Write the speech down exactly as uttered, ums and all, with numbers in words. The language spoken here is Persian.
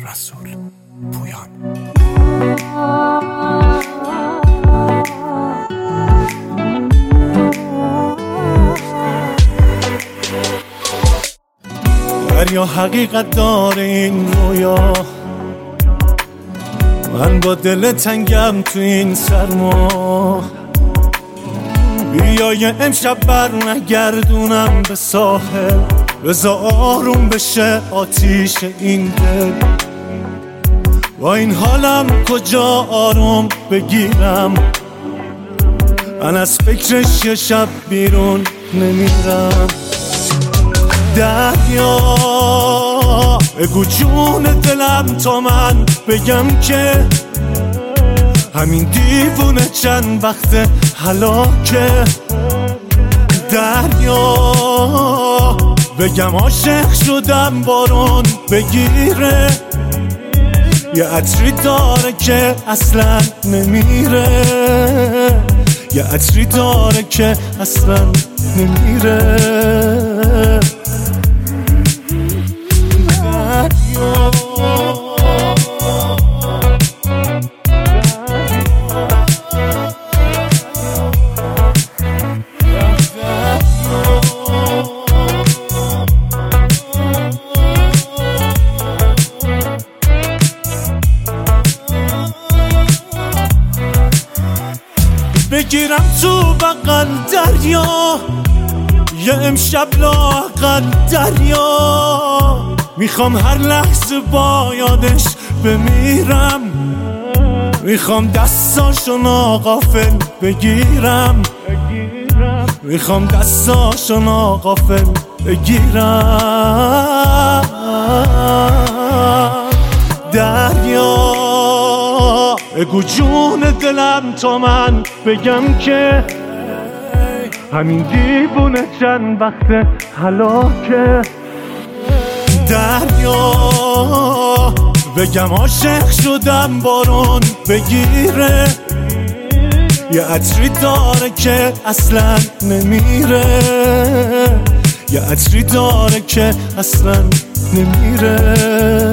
رسول پویان. دریا حقیقت داره این رویا، من با دل تنگم تو این سرما. بیا یه امشب بر نگردونم به ساحل، بزا آروم بشه آتیش این دل. با این حالم کجا آروم بگیرم، من از فکرش یه شب بیرون نمیرم. دریا بگو جون دلم تا من بگم که همین دیوونه چند وقت هلاکه. دریا بگم عاشق شدم بارون بگیره، یه عطری داره که اصلا نمیره، یه عطری داره که اصلا نمیره. بگیرم تو بغل دریا، یه امشب لااقل دریا. میخوام هر لحظه با یادش بمیرم، میخوام دستاشو ناغافل بگیرم، میخوام دستاشو ناغافل بگیرم. دریا بگو جون دلم تا من بگم که همین دیوونه چند وقت هلاکه. دریا بگم عاشق شدم بارون بگیره، یه عطری داره که اصلا نمیره، یه عطری داره که اصلا نمیره.